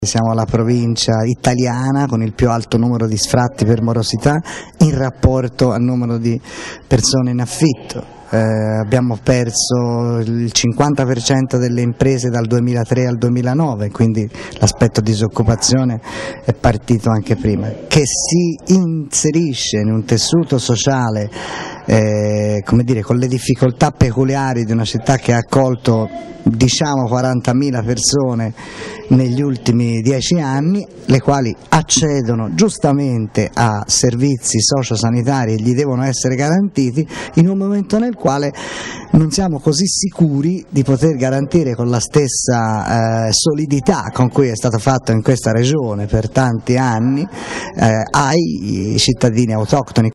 Siamo la provincia italiana con il più alto numero di sfratti per morosità in rapporto al numero di persone in affitto. Abbiamo perso il 50% delle imprese dal 2003 al 2009, quindi l'aspetto disoccupazione è partito anche prima, che si inserisce in un tessuto sociale come dire, con le difficoltà peculiari di una città che ha accolto diciamo 40.000 persone negli ultimi 10 anni, le quali accedono giustamente a servizi sociosanitari e gli devono essere garantiti in un momento nel quale non siamo così sicuri di poter garantire con la stessa solidità con cui è stato fatto in questa regione per tanti anni ai cittadini autoctoni.